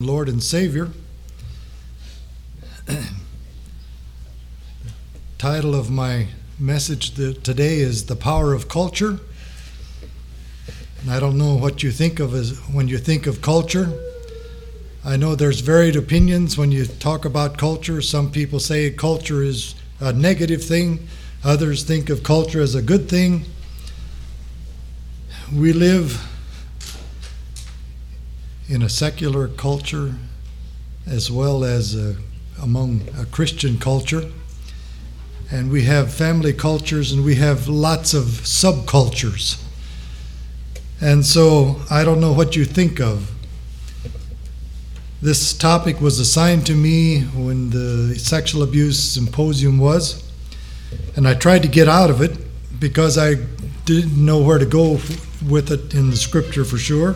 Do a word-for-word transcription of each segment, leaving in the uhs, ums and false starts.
Lord and Savior. Title of my message today is The Power of Culture. And I don't know what you think of as when you think of culture. I know there's varied opinions when you talk about culture. Some people say culture is a negative thing. Others think of culture as a good thing. We live in a secular culture as well as a, among a Christian culture. And we have family cultures and we have lots of subcultures. And so I don't know what you think of. This topic was assigned to me when the sexual abuse symposium was, and I tried to get out of it because I didn't know where to go with it in the scripture for sure.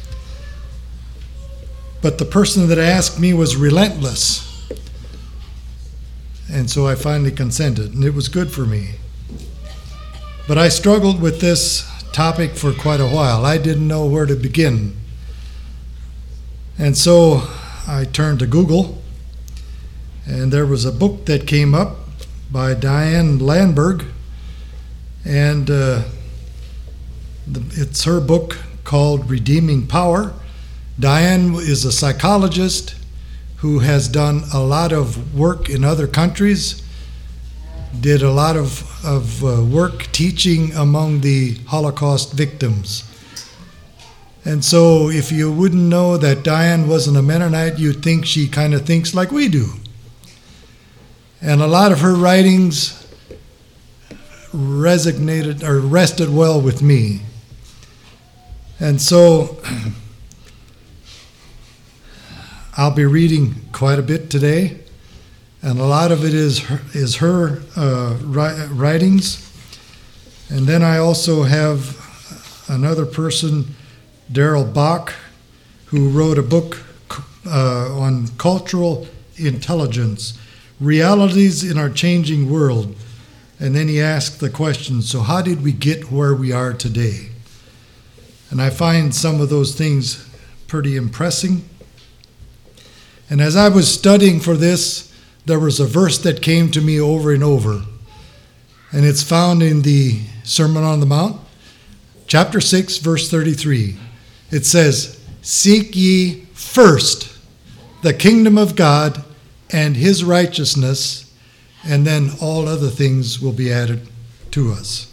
But the person that asked me was relentless. And so I finally consented, and it was good for me. But I struggled with this topic for quite a while. I didn't know where to begin. And so I turned to Google, and there was a book that came up by Diane Landberg, and uh, the, it's her book called Redeeming Power. Diane is a psychologist who has done a lot of work in other countries, did a lot of, of uh, work teaching among the Holocaust victims. And so if you wouldn't know that Diane wasn't a Mennonite, you'd think she kind of thinks like we do. And a lot of her writings resonated or rested well with me. And so I'll be reading quite a bit today, and a lot of it is her, is her uh, writings. And then I also have another person, Darrell Bock, who wrote a book uh, on cultural intelligence, realities in our changing world. And then he asked the question, so how did we get where we are today? And I find some of those things pretty impressing. And as I was studying for this, there was a verse that came to me over and over. And it's found in the Sermon on the Mount, chapter six, verse thirty-three. It says, "Seek ye first the kingdom of God and his righteousness, and then all other things will be added to us."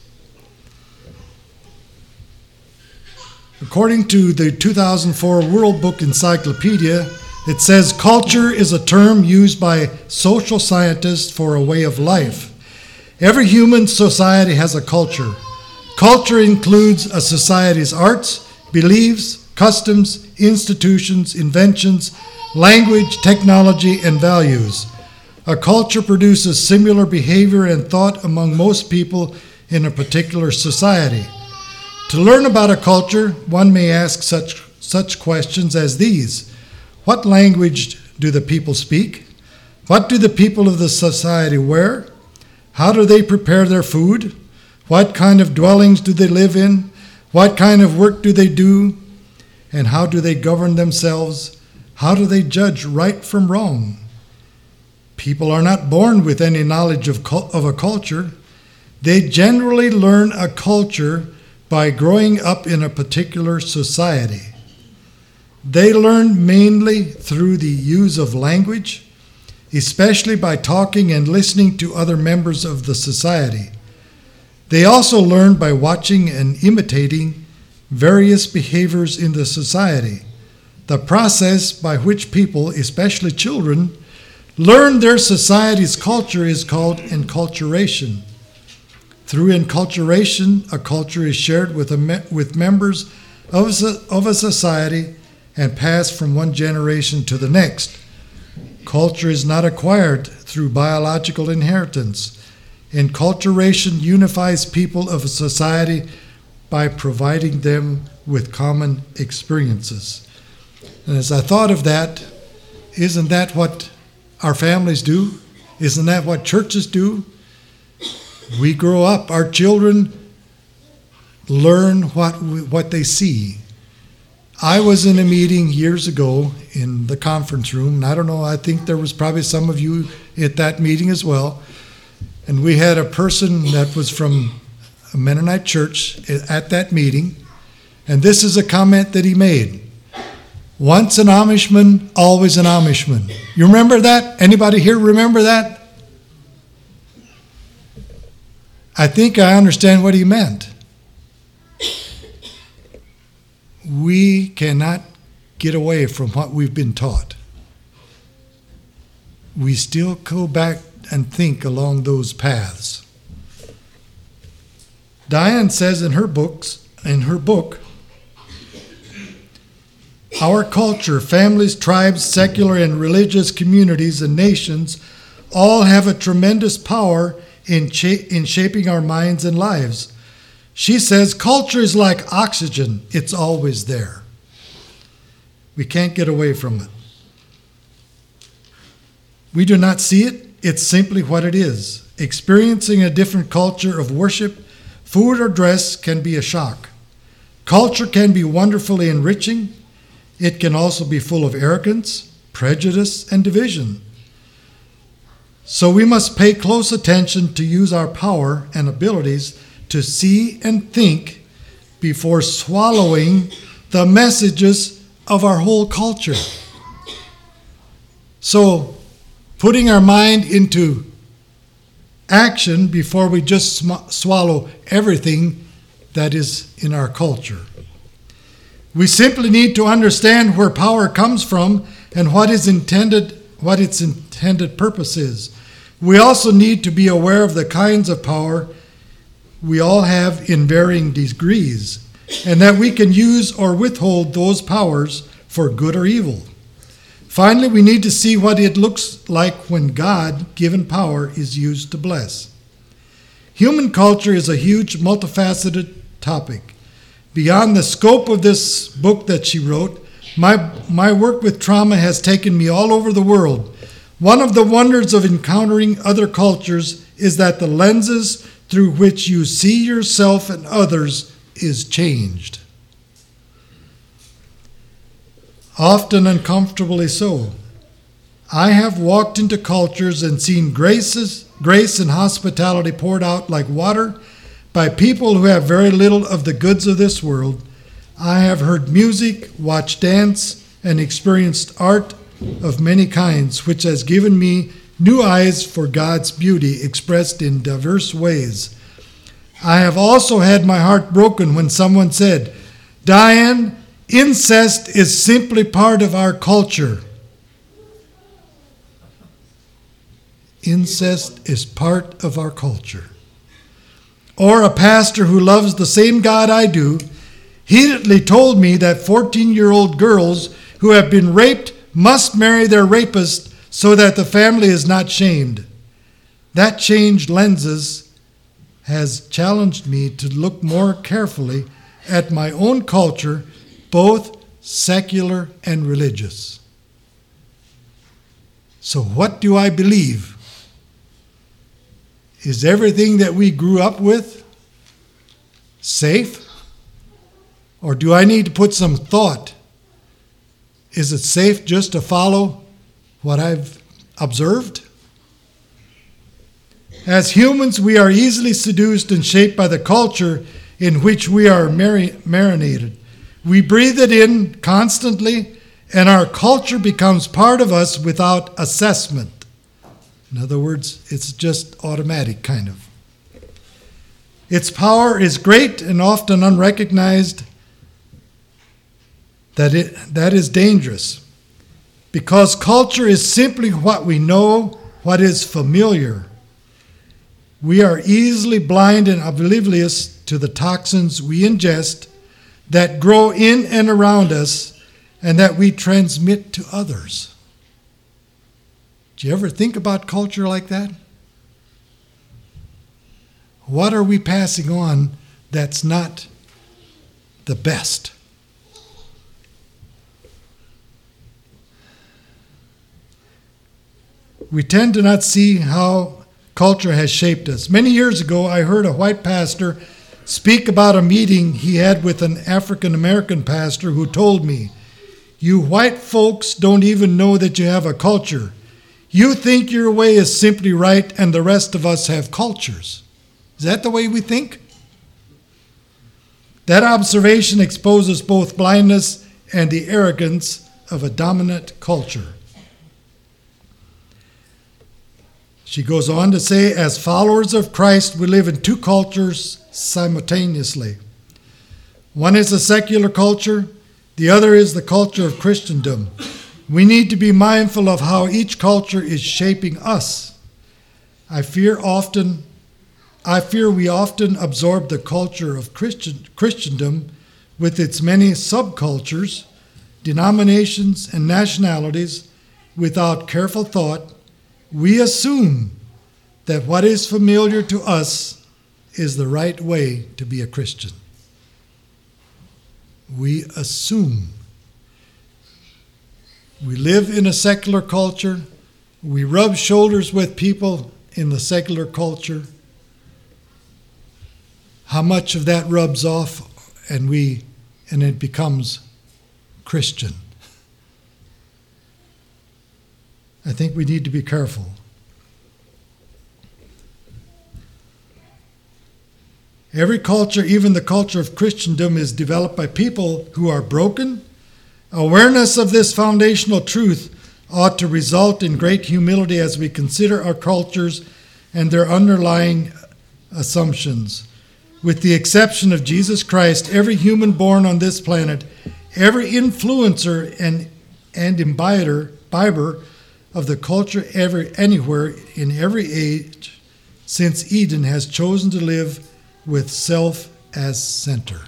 According to the two thousand four World Book Encyclopedia, it says, culture is a term used by social scientists for a way of life. Every human society has a culture. Culture includes a society's arts, beliefs, customs, institutions, inventions, language, technology, and values. A culture produces similar behavior and thought among most people in a particular society. To learn about a culture, one may ask such, such questions as these. What language do the people speak? What do the people of the society wear? How do they prepare their food? What kind of dwellings do they live in? What kind of work do they do? And how do they govern themselves? How do they judge right from wrong? People are not born with any knowledge of, of a culture. They generally learn a culture by growing up in a particular society. They learn mainly through the use of language, especially by talking and listening to other members of the society. They also learn by watching and imitating various behaviors in the society. The process by which people, especially children, learn their society's culture is called enculturation. Through enculturation, a culture is shared with, a me- with members of a, of a society and passed from one generation to the next. Culture is not acquired through biological inheritance. Enculturation unifies people of a society by providing them with common experiences. And as I thought of that, isn't that what our families do? Isn't that what churches do? We grow up, our children learn what we, what they see. I was in a meeting years ago in the conference room, and I don't know, I think there was probably some of you at that meeting as well. And we had a person that was from a Mennonite church at that meeting, and this is a comment that he made. Once an Amishman, always an Amishman. You remember that? Anybody here remember that? I think I understand what he meant. We cannot get away from what we've been taught. We still go back and think along those paths. Diane says in her books, in her book, our culture, families, tribes, secular and religious communities and nations all have a tremendous power in, cha- in shaping our minds and lives. She says culture is like oxygen. It's always there. We can't get away from it. We do not see it. It's simply what it is. Experiencing a different culture of worship, food, or dress can be a shock. Culture can be wonderfully enriching. It can also be full of arrogance, prejudice, and division. So we must pay close attention to use our power and abilities to see and think before swallowing the messages of our whole culture. So, putting our mind into action before we just sm- swallow everything that is in our culture. We simply need to understand where power comes from and what is intended, what its intended purpose is. We also need to be aware of the kinds of power we all have in varying degrees, and that we can use or withhold those powers for good or evil. Finally, we need to see what it looks like when God-given power is used to bless. Human culture is a huge, multifaceted topic. Beyond the scope of this book that she wrote, my, my work with trauma has taken me all over the world. One of the wonders of encountering other cultures is that the lenses through which you see yourself and others is changed. Often uncomfortably so. I have walked into cultures and seen graces, grace and hospitality poured out like water by people who have very little of the goods of this world. I have heard music, watched dance, and experienced art of many kinds, which has given me new eyes for God's beauty expressed in diverse ways. I have also had my heart broken when someone said, Diane, incest is simply part of our culture. Incest is part of our culture. Or a pastor who loves the same God I do heatedly told me that fourteen-year-old girls who have been raped must marry their rapist so that the family is not shamed. That changed lenses has challenged me to look more carefully at my own culture, both secular and religious. So what do I believe? Is everything that we grew up with safe? Or do I need to put some thought? Is it safe just to follow what I've observed? As humans, we are easily seduced and shaped by the culture in which we are mari- marinated. We breathe it in constantly, and our culture becomes part of us without assessment. In other words, it's just automatic, kind of. Its power is great and often unrecognized. That it that is dangerous, because culture is simply what we know, what is familiar. We are easily blind and oblivious to the toxins we ingest that grow in and around us and that we transmit to others. Do you ever think about culture like that? What are we passing on that's not the best? We tend to not see how culture has shaped us. Many years ago, I heard a white pastor speak about a meeting he had with an African American pastor who told me, "You white folks don't even know that you have a culture. You think your way is simply right and the rest of us have cultures." Is that the way we think? That observation exposes both blindness and the arrogance of a dominant culture. She goes on to say, as followers of Christ, we live in two cultures simultaneously. One is a secular culture, the other is the culture of Christendom. We need to be mindful of how each culture is shaping us. I fear often, I fear we often absorb the culture of Christian, Christendom with its many subcultures, denominations, and nationalities without careful thought. We assume that what is familiar to us is the right way to be a Christian. We assume. We live in a secular culture. We rub shoulders with people in the secular culture. How much of that rubs off and we and it becomes Christian? I think we need to be careful. Every culture, even the culture of Christendom, is developed by people who are broken. Awareness of this foundational truth ought to result in great humility as we consider our cultures and their underlying assumptions. With the exception of Jesus Christ, every human born on this planet, every influencer and, and imbiber, imbiber of the culture ever, anywhere, in every age, since Eden, has chosen to live with self as center.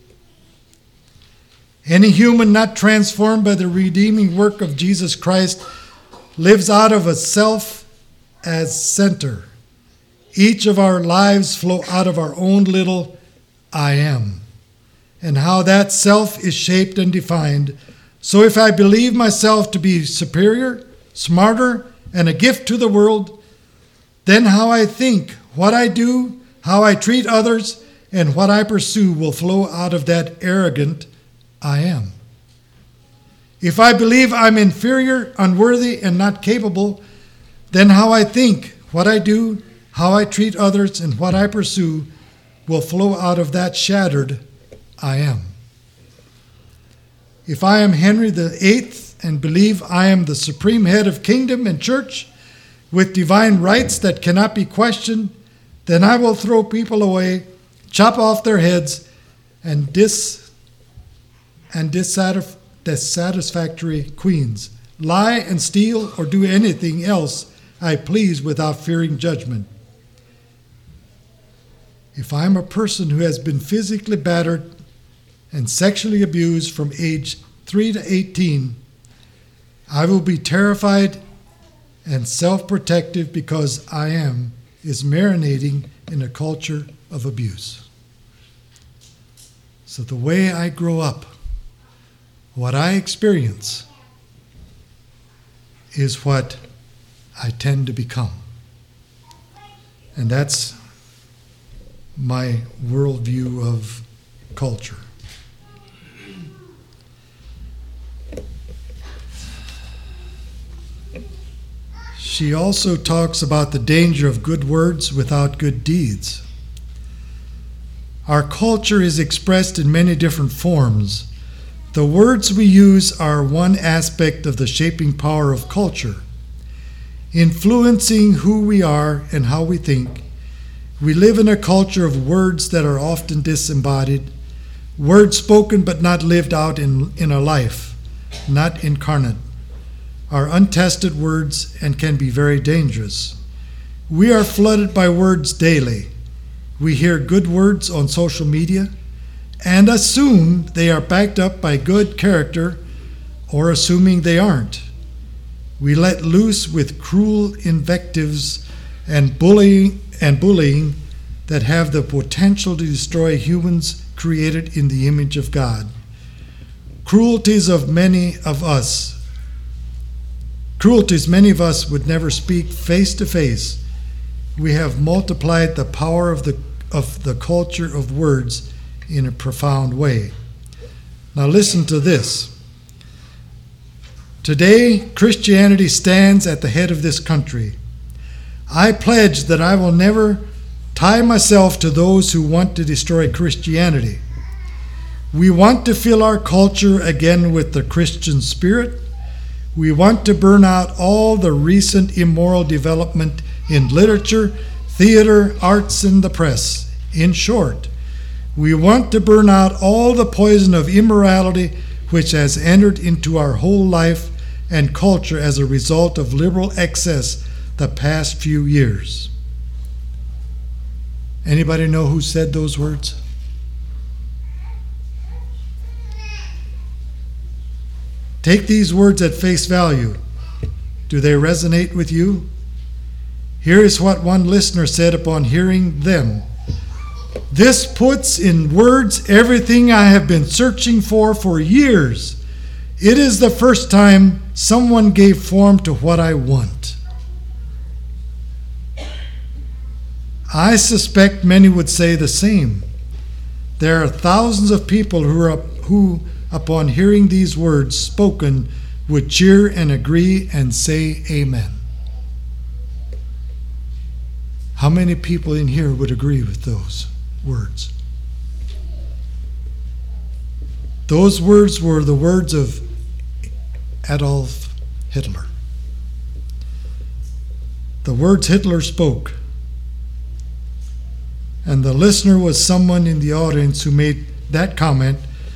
Any human not transformed by the redeeming work of Jesus Christ lives out of a self as center. Each of our lives flow out of our own little I am, and how that self is shaped and defined. So if I believe myself to be superior, smarter, and a gift to the world, then how I think, what I do, how I treat others, and what I pursue will flow out of that arrogant I am. If I believe I'm inferior, unworthy, and not capable, then how I think, what I do, how I treat others, and what I pursue will flow out of that shattered I am. If I am Henry the Eighth and believe I am the supreme head of kingdom and church with divine rights that cannot be questioned, then I will throw people away, chop off their heads, and dis and dissatisf- dissatisfactory queens, lie and steal or do anything else I please without fearing judgment. If I am a person who has been physically battered and sexually abused from age three to eighteen, I will be terrified and self-protective because I am is marinating in a culture of abuse. So the way I grow up, what I experience, is what I tend to become. And that's my worldview of culture. She also talks about the danger of good words without good deeds. Our culture is expressed in many different forms. The words we use are one aspect of the shaping power of culture. Influencing who we are and how we think, we live in a culture of words that are often disembodied, words spoken but not lived out in, in a life, not incarnate, are untested words and can be very dangerous. We are flooded by words daily. We hear good words on social media and assume they are backed up by good character, or assuming they aren't. We let loose with cruel invectives and bullying and bullying that have the potential to destroy humans created in the image of God. Cruelties of many of us, cruelties many of us would never speak face to face. We have multiplied the power of the of the culture of words in a profound way. Now listen to this. Today, Christianity stands at the head of this country. I pledge that I will never tie myself to those who want to destroy Christianity. We want to fill our culture again with the Christian spirit. We want to burn out all the recent immoral development in literature, theater, arts, and the press. In short, we want to burn out all the poison of immorality which has entered into our whole life and culture as a result of liberal excess the past few years. Anybody know who said those words? Take these words at face value. Do they resonate with you? Here is what one listener said upon hearing them. This puts in words everything I have been searching for for years. It is the first time someone gave form to what I want. I suspect many would say the same. There are thousands of people who, are, who, upon hearing these words spoken, would cheer and agree and say amen. How many people in here would agree with those words? Those words were the words of Adolf Hitler. The words Hitler spoke. And the listener was someone in the audience who made that comment.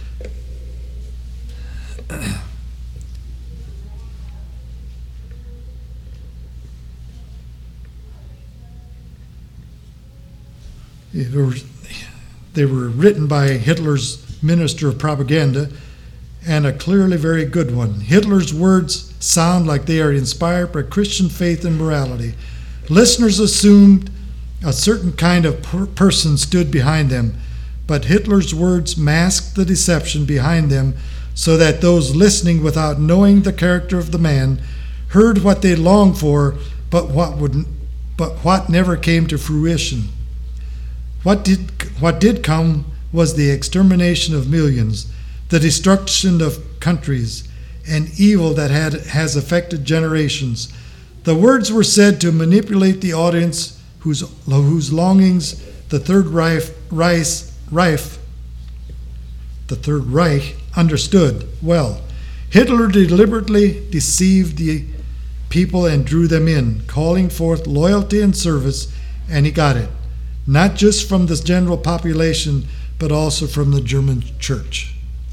It was, they were written by Hitler's minister of propaganda, and a clearly very good one. Hitler's words sound like they are inspired by Christian faith and morality. Listeners assumed a certain kind of per- person stood behind them, but Hitler's words masked the deception behind them so that those listening without knowing the character of the man heard what they longed for, but what would, but what never came to fruition. What did what did come was the extermination of millions, the destruction of countries, and evil that had has affected generations. The words were said to manipulate the audience whose whose longings the Third Reich, Reich, Reich the Third Reich understood well. Hitler deliberately deceived the people and drew them in, calling forth loyalty and service, and he got it. Not just from the general population, but also from the German church.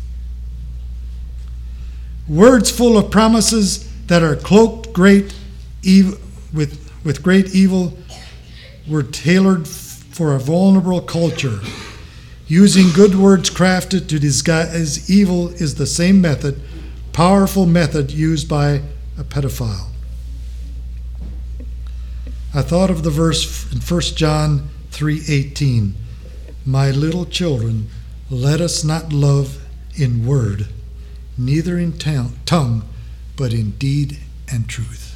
Words full of promises that are cloaked great evil, with, with great evil were tailored for a vulnerable culture. Using good words crafted to disguise evil is the same method, powerful method used by a pedophile. I thought of the verse in First John three eighteen. My little children, let us not love in word, neither in tongue, but in deed and truth.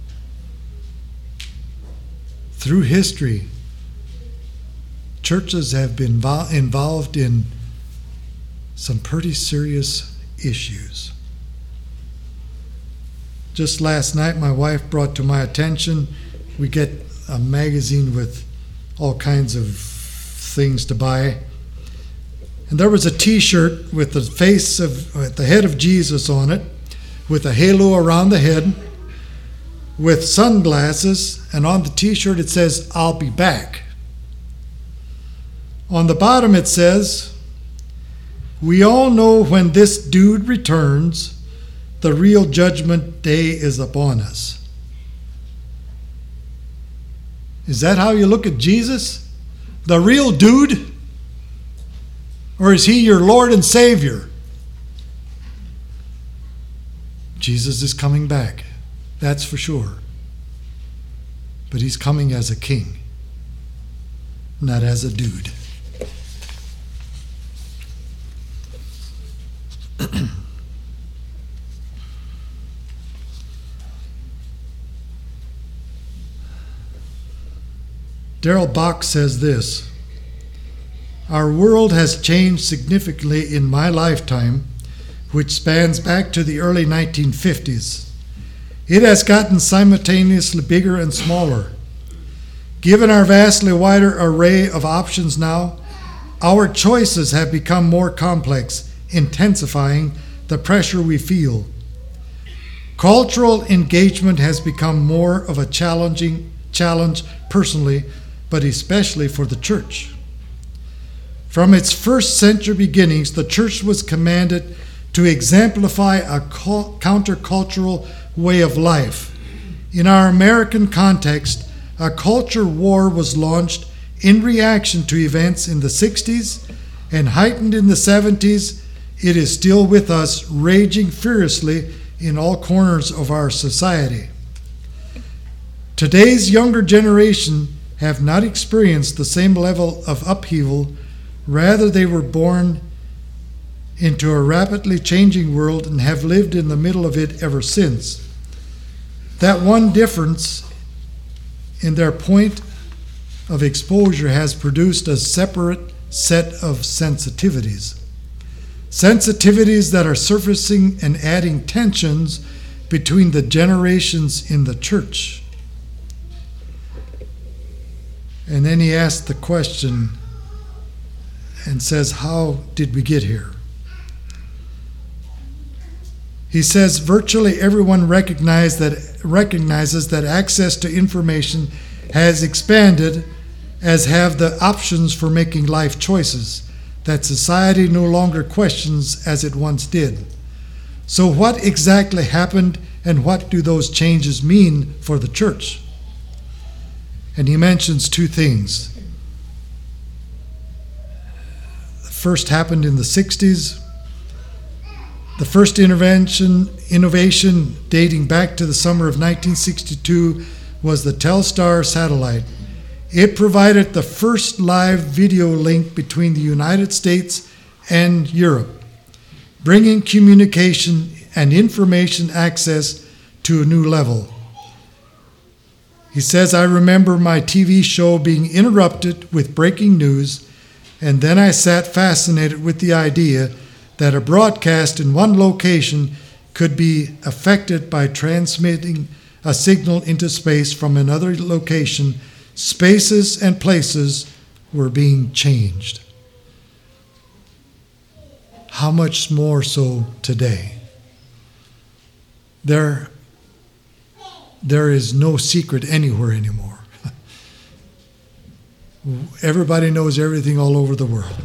Through history, churches have been involved in some pretty serious issues. Just last night, my wife brought to my attention, we get a magazine with all kinds of things to buy. And there was a t-shirt with the face of, with the head of Jesus on it, with a halo around the head, with sunglasses, and on the t-shirt it says, I'll be back. On the bottom it says, we all know when this dude returns, the real judgment day is upon us. Is that how you look at Jesus? The real dude? Or is he your Lord and Savior? Jesus is coming back, that's for sure. But he's coming as a king, not as a dude. Darrell Bock says this, Our world has changed significantly in my lifetime, which spans back to the early nineteen fifties. It has gotten simultaneously bigger and smaller. Given our vastly wider array of options now, our choices have become more complex, intensifying the pressure we feel. Cultural engagement has become more of a challenging challenge personally, but especially for the church. From its first century beginnings, the church was commanded to exemplify a countercultural way of life. In our American context, a culture war was launched in reaction to events in the sixties and heightened in the seventies. It is still with us, raging furiously in all corners of our society. Today's younger generation have not experienced the same level of upheaval. Rather, they were born into a rapidly changing world and have lived in the middle of it ever since. That one difference in their point of exposure has produced a separate set of sensitivities. Sensitivities that are surfacing and adding tensions between the generations in the church. And then he asks the question and says, how did we get here? He says virtually everyone recognize that, recognizes that access to information has expanded, as have the options for making life choices that society no longer questions as it once did. So what exactly happened, and what do those changes mean for the church? And he mentions two things. The first happened in the sixties. The first intervention, innovation dating back to the summer of nineteen sixty-two was the Telstar satellite. It provided the first live video link between the United States and Europe, bringing communication and information access to a new level. He says, I remember my T V show being interrupted with breaking news, and then I sat fascinated with the idea that a broadcast in one location could be affected by transmitting a signal into space from another location. Spaces and places were being changed. How much more so today? There, there is no secret anywhere anymore. Everybody knows everything all over the world.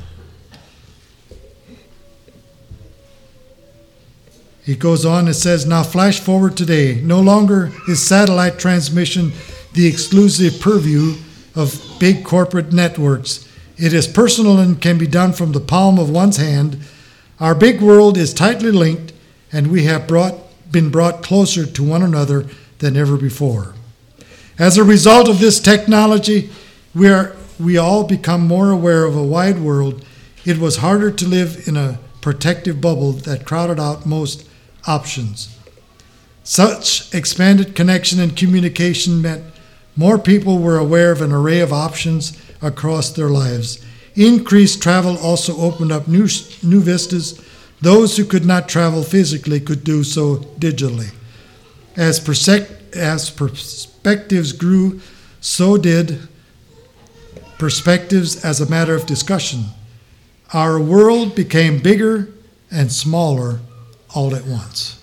He goes on and says, now flash forward today. No longer is satellite transmission the exclusive purview of big corporate networks. It is personal and can be done from the palm of one's hand. Our big world is tightly linked, and we have brought, been brought closer to one another than ever before. As a result of this technology, we are we all become more aware of a wide world. It was harder to live in a protective bubble that crowded out most options. Such expanded connection and communication meant more people were aware of an array of options across their lives. Increased travel also opened up new, new vistas. Those who could not travel physically could do so digitally. As, persec- as perspectives grew, so did perspectives as a matter of discussion. Our world became bigger and smaller all at once.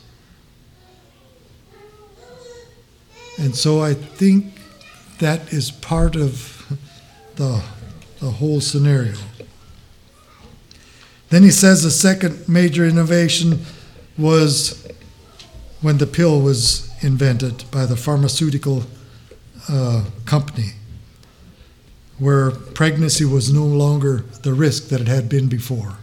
And so I think that is part of the, the whole scenario. Then he says the second major innovation was when the pill was invented by the pharmaceutical uh, company, where pregnancy was no longer the risk that it had been before.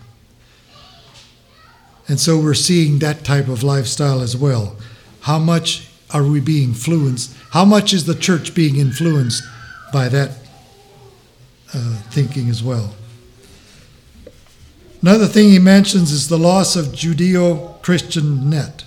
And so we're seeing that type of lifestyle as well. How much are we being influenced? How much is the church being influenced by that uh, thinking as well? Another thing he mentions is the loss of Judeo-Christian net.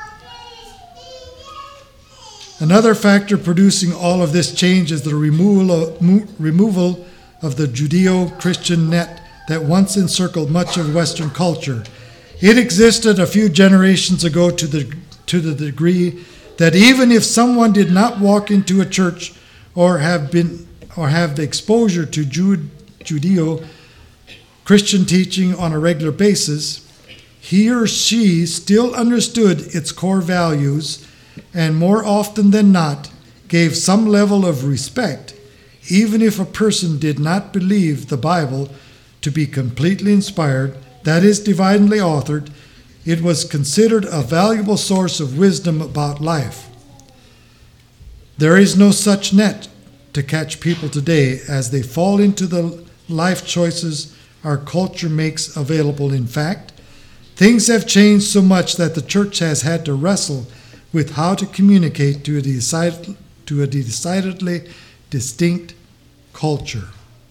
Another factor producing all of this change is the removal of, mo- removal of the Judeo-Christian net that once encircled much of Western culture. It existed a few generations ago to the to the degree that even if someone did not walk into a church or have been or have the exposure to Jude, Judeo-Christian teaching on a regular basis, he or she still understood its core values and more often than not gave some level of respect, even if a person did not believe the Bible to be completely inspired, that is, divinely authored. It was considered a valuable source of wisdom about life. There is no such net to catch people today as they fall into the life choices our culture makes available. In fact, things have changed so much that the church has had to wrestle with how to communicate to a, decided, to a decidedly distinct culture.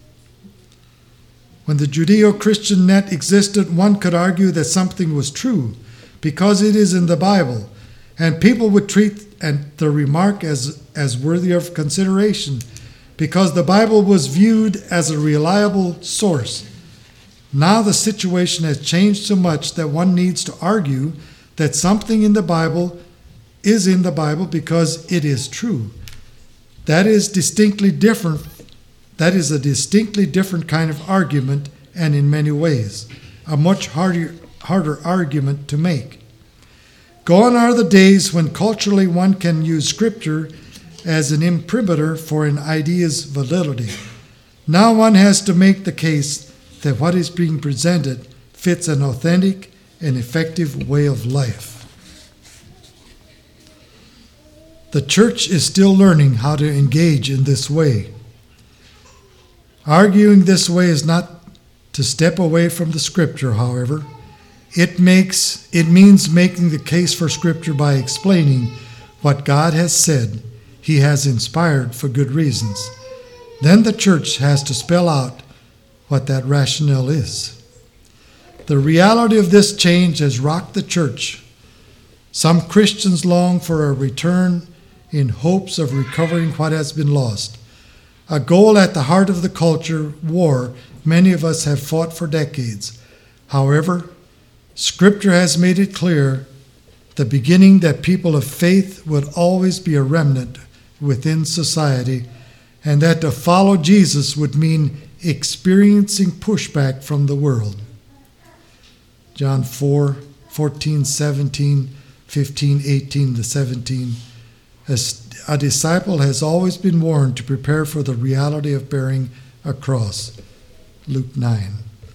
When the Judeo-Christian net existed, one could argue that something was true because it is in the Bible, and people would treat and the remark as, as worthy of consideration because the Bible was viewed as a reliable source. Now the situation has changed so much that one needs to argue that something in the Bible is in the Bible because it is true. That is distinctly different. That is a distinctly different kind of argument, and in many ways, a much harder, harder argument to make. Gone are the days when culturally one can use Scripture as an imprimatur for an idea's validity. Now one has to make the case that what is being presented fits an authentic and effective way of life. The church is still learning how to engage in this way. Arguing this way is not to step away from the Scripture, however. It makes it means making the case for Scripture by explaining what God has said He has inspired for good reasons. Then the church has to spell out what that rationale is. The reality of this change has rocked the church. Some Christians long for a return in hopes of recovering what has been lost. A goal at the heart of the culture war many of us have fought for decades. However, Scripture has made it clear the beginning that people of faith would always be a remnant within society, and that to follow Jesus would mean experiencing pushback from the world. John four, fourteen, seventeen, fifteen, eighteen to seventeen. As a disciple has always been warned to prepare for the reality of bearing a cross. Luke nine.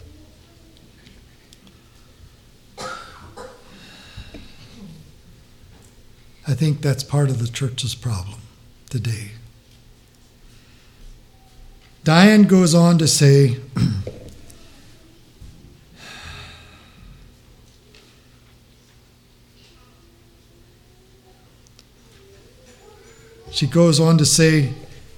I think that's part of the church's problem today. Diane goes on to say, she goes on to say,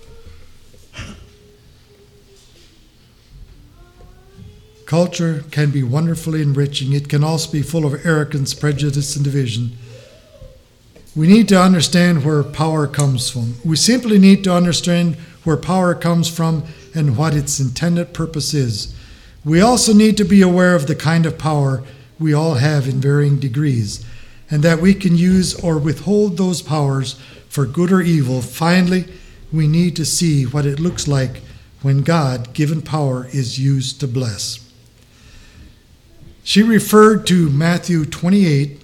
culture can be wonderfully enriching. It can also be full of arrogance, prejudice, and division. We need to understand where power comes from. We simply need to understand where power comes from and what its intended purpose is. We also need to be aware of the kind of power we all have in varying degrees, and that we can use or withhold those powers for good or evil. Finally, we need to see what it looks like when God-given power is used to bless. She referred to Matthew twenty-eight,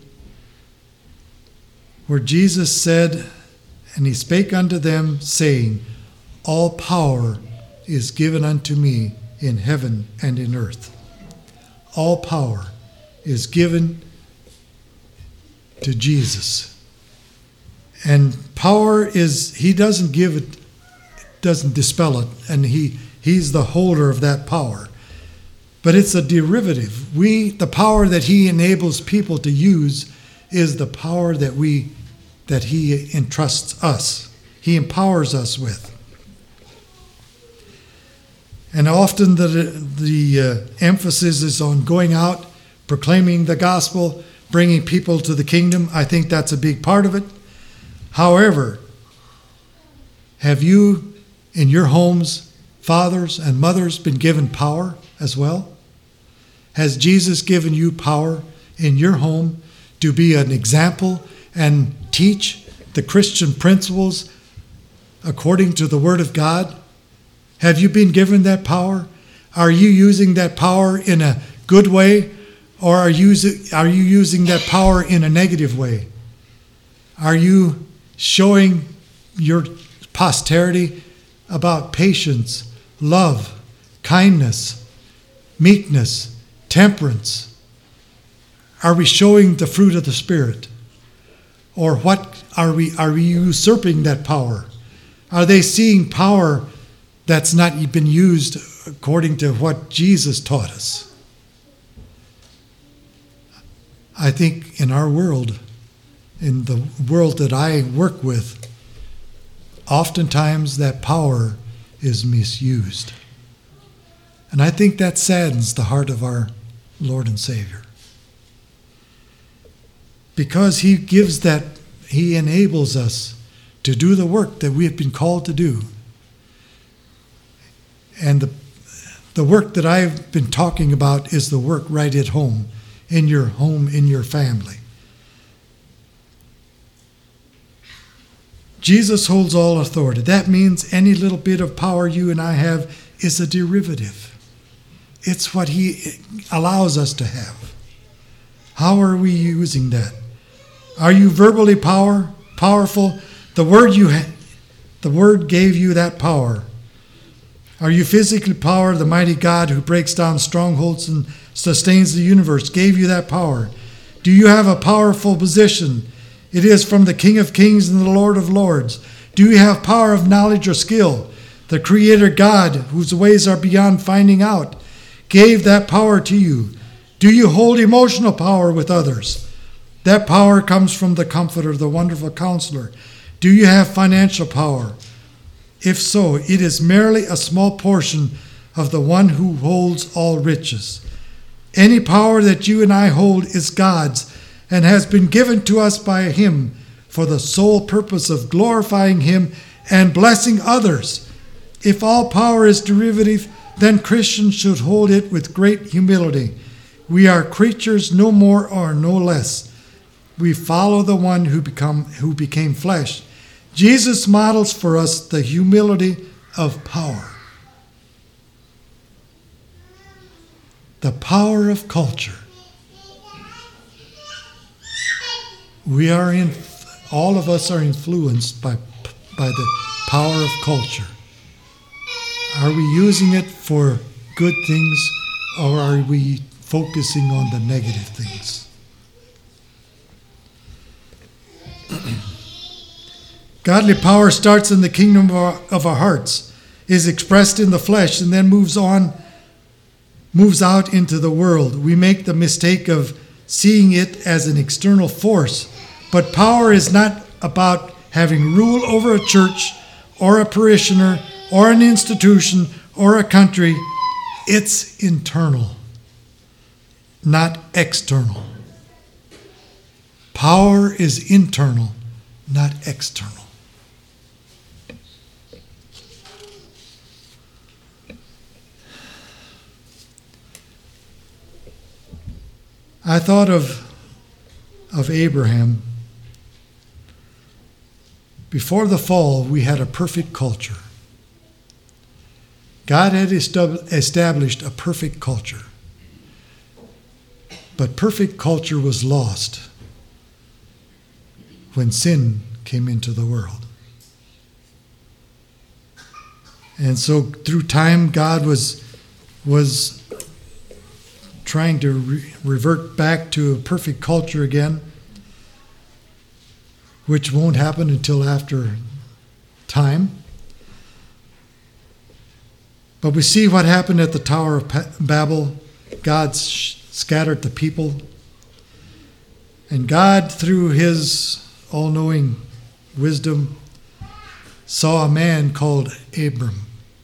where Jesus said, and he spake unto them, saying, all power is given unto me in heaven and in earth. All power is given to Jesus. And power is, he doesn't give it, doesn't dispel it, and he, he's the holder of that power. But it's a derivative. We, the power that he enables people to use is the power that we, that he entrusts us. He empowers us with. And often the, the uh, emphasis is on going out, proclaiming the gospel, bringing people to the kingdom. I think that's a big part of it. However, have you in your homes, fathers and mothers, been given power as well? Has Jesus given you power in your home to be an example and teach the Christian principles according to the Word of God? Have you been given that power? Are you using that power in a good way, or are you, are you using that power in a negative way? Are you showing your posterity about patience, love, kindness, meekness, temperance? Are we showing the fruit of the Spirit? Or what are we are we usurping that power? Are they seeing power that's not been used according to what Jesus taught us? I think in our world, in the world that I work with, oftentimes that power is misused. And I think that saddens the heart of our Lord and Savior. Because he gives that, he enables us to do the work that we have been called to do. And the, the work that I've been talking about is the work right at home, in your home, in your family. Jesus holds all authority. That means any little bit of power you and I have is a derivative. It's what he allows us to have. How are we using that? Are you verbally power, powerful? The word you ha- the word gave you that power. Are you physically power? The mighty God who breaks down strongholds and sustains the universe gave you that power. Do you have a powerful position? It is from the King of Kings and the Lord of Lords. Do you have power of knowledge or skill? The Creator God, whose ways are beyond finding out, gave that power to you. Do you hold emotional power with others? That power comes from the Comforter, the Wonderful Counselor. Do you have financial power? If so, it is merely a small portion of the one who holds all riches. Any power that you and I hold is God's and has been given to us by him for the sole purpose of glorifying him and blessing others. If all power is derivative, then Christians should hold it with great humility. We are creatures no more or no less. We follow the one who become who became flesh. Jesus models for us the humility of power. The power of culture. We are in, all of us are influenced by, by the power of culture. Are we using it for good things, or are we focusing on the negative things? Godly power starts in the kingdom of our, of our hearts, is expressed in the flesh, and then moves on, moves out into the world. We make the mistake of seeing it as an external force, but power is not about having rule over a church or a parishioner or an institution or a country. It's internal, not external. Power is internal, not external. I thought of, of Abraham. Before the fall, we had a perfect culture. God had established a perfect culture. But perfect culture was lost when sin came into the world. And so through time, God was, was trying to re- revert back to a perfect culture again, which won't happen until after time. But we see what happened at the Tower of Babel. God sh- scattered the people. And God, through his all-knowing wisdom, saw a man called Abram.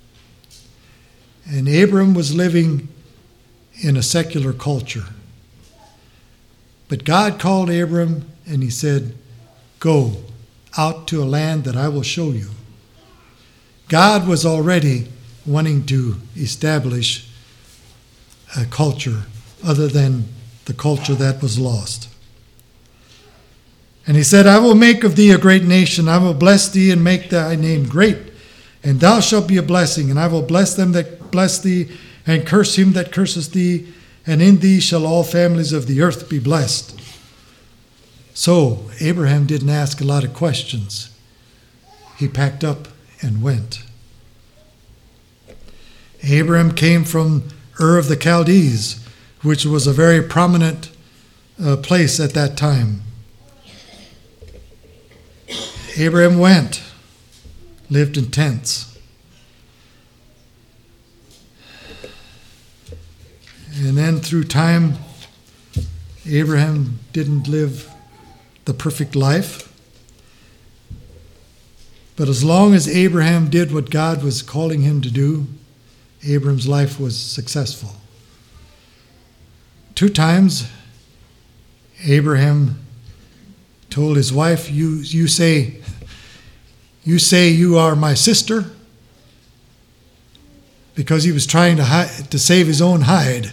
And Abram was living in a secular culture. But God called Abram and he said, "Go out to a land that I will show you." God was already wanting to establish a culture other than the culture that was lost. And he said, I will make of thee a great nation. I will bless thee and make thy name great. And thou shalt be a blessing. And I will bless them that bless thee, and curse him that curseth thee. And in thee shall all families of the earth be blessed. So Abraham didn't ask a lot of questions. He packed up and went. Abraham came from Ur of the Chaldees, which was a very prominent uh, place at that time. Abraham went, lived in tents. And then through time, Abraham didn't live the perfect life. But as long as Abraham did what God was calling him to do, Abraham's life was successful. Two times, Abraham told his wife, you, you say, you say you are my sister, because he was trying to, hide, to save his own hide.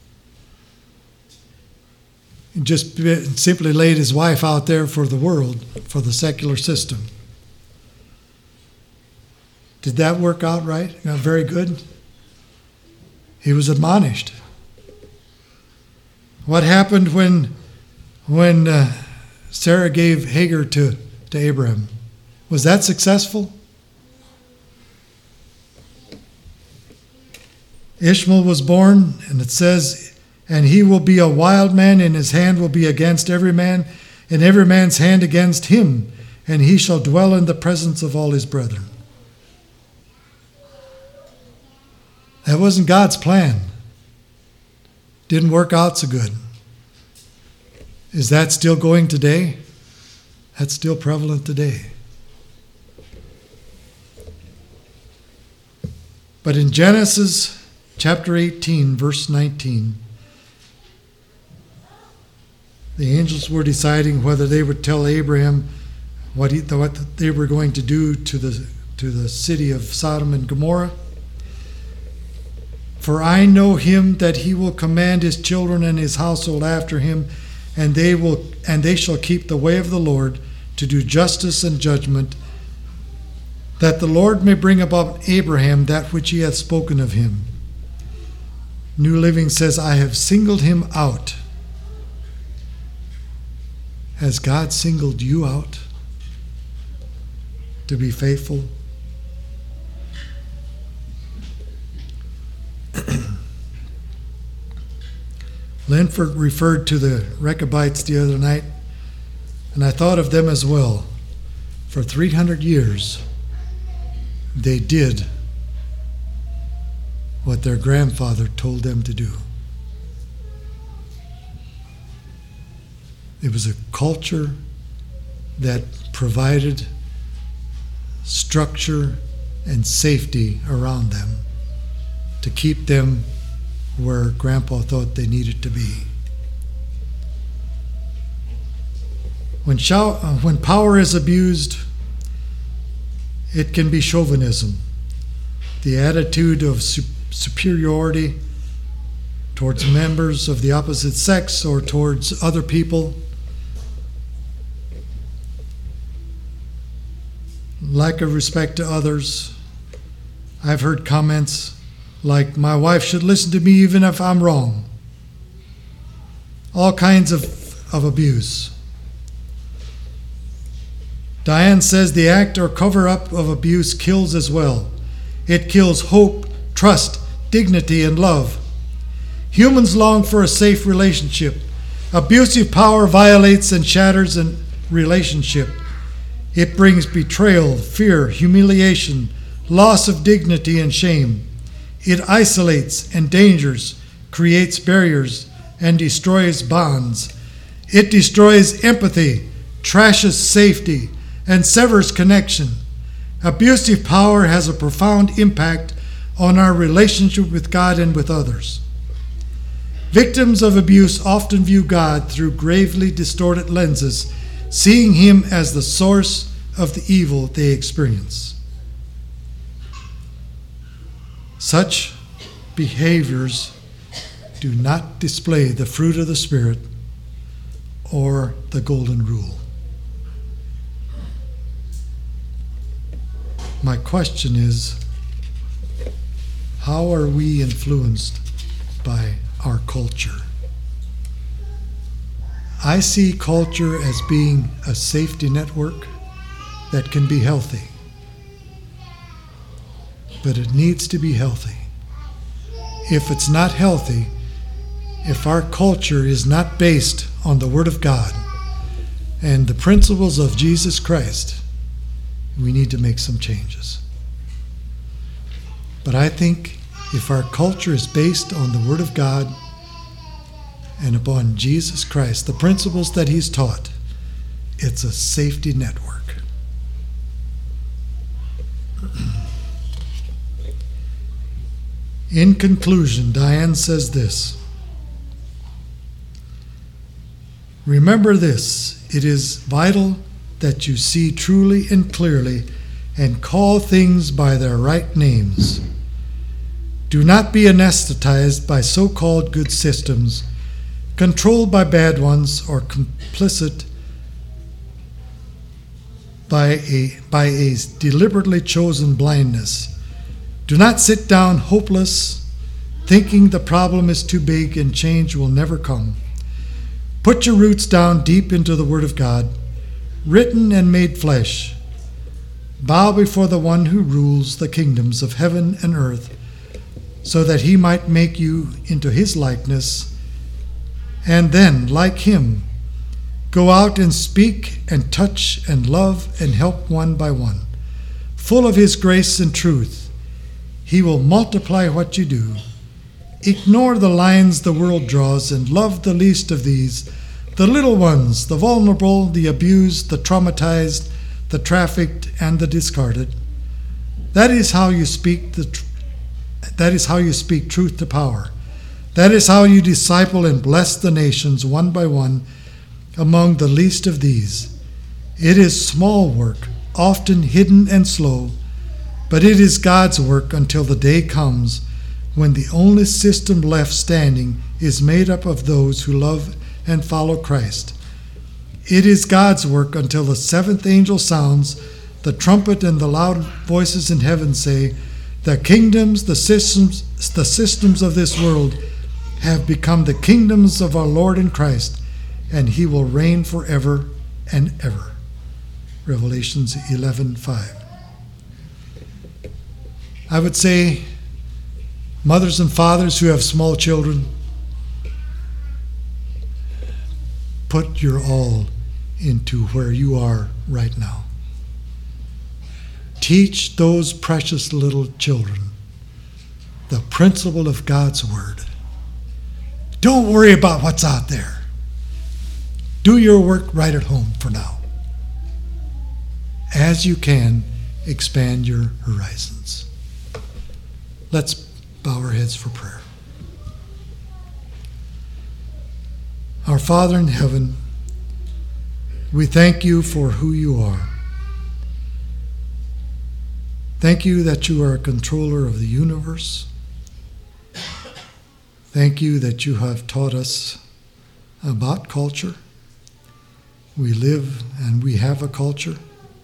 He just simply laid his wife out there for the world, for the secular system. Did that work out right? Not very good. He was admonished. What happened when, when uh, Sarah gave Hagar to, to Abraham? Was that successful? Ishmael was born, and it says, and he will be a wild man, and his hand will be against every man, and every man's hand against him, and he shall dwell in the presence of all his brethren. That wasn't God's plan. Didn't work out so good. Is that still going today? That's still prevalent today. But in Genesis chapter eighteen, verse nineteen, the angels were deciding whether they would tell Abraham what, he, what they were going to do to the, to the city of Sodom and Gomorrah. For I know him that he will command his children and his household after him, and they will and they shall keep the way of the Lord to do justice and judgment, that the Lord may bring about Abraham that which he hath spoken of him. New Living says, I have singled him out. Has God singled you out to be faithful? Linford referred to the Rechabites the other night, and I thought of them as well. For three hundred years, they did what their grandfather told them to do. It was a culture that provided structure and safety around them to keep them where Grandpa thought they needed to be. When, show, uh, when power is abused, it can be chauvinism, the attitude of su- superiority towards members of the opposite sex or towards other people. Lack of respect to others. I've heard comments like, my wife should listen to me even if I'm wrong. All kinds of, of abuse. Diane says the act or cover-up of abuse kills as well. It kills hope, trust, dignity, and love. Humans long for a safe relationship. Abusive power violates and shatters a relationship. It brings betrayal, fear, humiliation, loss of dignity, and shame. It isolates, endangers, creates barriers, and destroys bonds. It destroys empathy, trashes safety, and severs connection. Abusive power has a profound impact on our relationship with God and with others. Victims of abuse often view God through gravely distorted lenses, seeing him as the source of the evil they experience. Such behaviors do not display the fruit of the Spirit or the golden rule. My question is, how are we influenced by our culture? I see culture as being a safety network that can be healthy, but it needs to be healthy. If it's not healthy, if our culture is not based on the Word of God and the principles of Jesus Christ, we need to make some changes. But I think if our culture is based on the Word of God and upon Jesus Christ, the principles that He's taught, it's a safety network. In conclusion, Diane says this: remember this, it is vital that you see truly and clearly and call things by their right names. Do not be anesthetized by so-called good systems, controlled by bad ones, or complicit by a, by a deliberately chosen blindness. Do not sit down hopeless, thinking the problem is too big and change will never come. Put your roots down deep into the Word of God, written and made flesh. Bow before the one who rules the kingdoms of heaven and earth, so that He might make you into His likeness, and then, like Him, go out and speak and touch and love and help one by one. Full of His grace and truth, He will multiply what you do. Ignore the lines the world draws and love the least of these, the little ones, the vulnerable, the abused, the traumatized, the trafficked, and the discarded. That is how you speak the tr- that is how you speak truth to power. That is how you disciple and bless the nations one by one among the least of these. It is small work, often hidden and slow, but it is God's work until the day comes when the only system left standing is made up of those who love and follow Christ. It is God's work until the seventh angel sounds, the trumpet and the loud voices in heaven say, the kingdoms, the systems, the systems of this world have become the kingdoms of our Lord and Christ, and He will reign forever and ever. Revelations eleven five. I would say, mothers and fathers who have small children, put your all into where you are right now. Teach those precious little children the principle of God's Word. Don't worry about what's out there. Do your work right at home for now. As you can, expand your horizons. Let's bow our heads for prayer. Our Father in heaven, we thank you for who you are. Thank you that you are a controller of the universe. Thank you that you have taught us about culture. We live and we have a culture.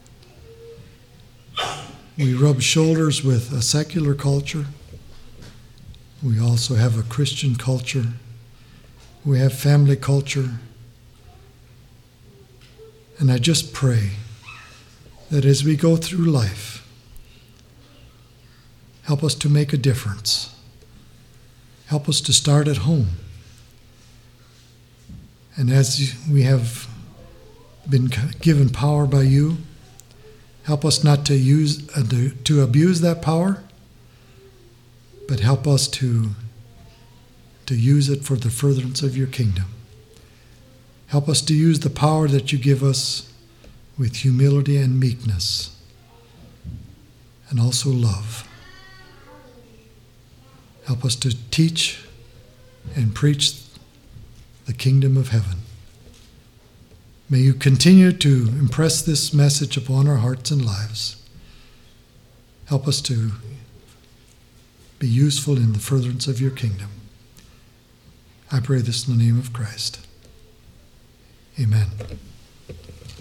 We rub shoulders with a secular culture. We also have a Christian culture. We have family culture. And I just pray that as we go through life, help us to make a difference. Help us to start at home. And as we have been given power by you, help us not to use uh, to, to abuse that power, but help us to, to use it for the furtherance of your kingdom. Help us to use the power that you give us with humility and meekness, and also love. Help us to teach and preach the kingdom of heaven. May you continue to impress this message upon our hearts and lives. Help us to be useful in the furtherance of your kingdom. I pray this in the name of Christ. Amen.